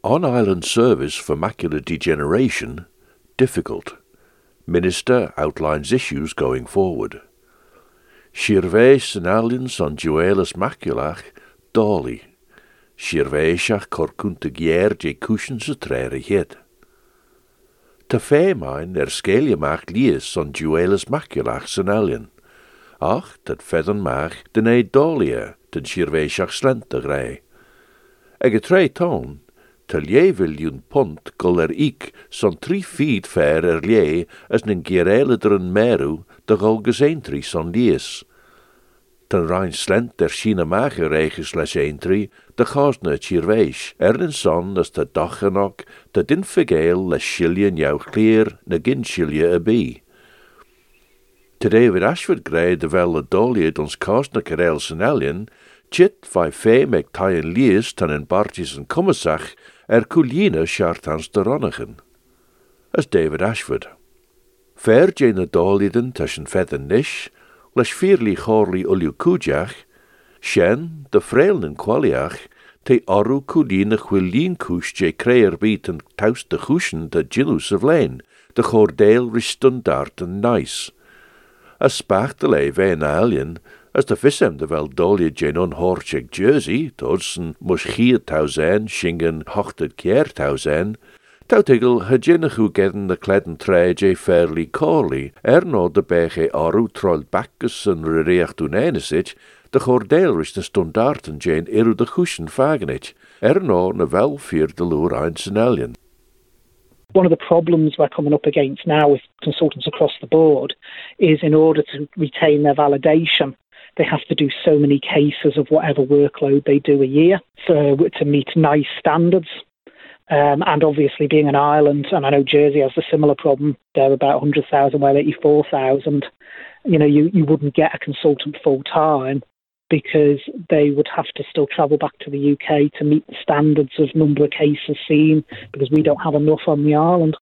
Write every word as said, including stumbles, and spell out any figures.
On-island service for macular degeneration, difficult. Minister outlines issues going forward. Shirveis yn alien son duelis maculach, doli. Shirveisach corcunta gier je cushion se trere het. Te feemain er sceliamach lies son duelis maculach sen alien. Ach, dat fedden mach den ei dolia, den shirveisach slente grei. Ege tre toon, te lieviljoen pont gol er ik son tri feet ver er lie as nen gierelederen meru de gol geseentri son lies. Ten rein slent der China mager reges les eentri, de gasne chirweis, er en son as de dachenok, de din vergeel les shilje jou clear, ne gin shilje a bi. Te David Ashford grei de wel dolied ons kasne karel sen alien, chit vai fe meg taien lies tan en bartjes en kommissach, er kuline chartans de ronnigen. As David Ashford. Ver jene dolieden tussen fedden nish, les vierli chorli uliu kujach, shen, de vreilnen kwaliach, te aru kudine chwilien kush je creer bieten taus de chushen de gilus of lane, de chordeel ristundart en nice. As spach de leve en alien, as de vissem de wel dolie jen onhorchig jersey, todsen muschier tausen, shingen hochted kier tausen, Tautigel hygienig hoe gedden de kledden tre je fairly corly, er no de bege aru troll bakkes en rereach doen enesich, de gordeelris de stondarten jane eru de cushion fagenich, er no ne wel vier de loer eins en alien. One of the problems we're coming up against now with consultants across the board is in order to retain their validation, they have to do so many cases of whatever workload they do a year for, to meet NICE standards. Um, and obviously being an island, and I know Jersey has a similar problem, they're about one hundred thousand, well eighty-four thousand, you know, you, you wouldn't get a consultant full-time because they would have to still travel back to the U K to meet the standards of number of cases seen because we don't have enough on the island.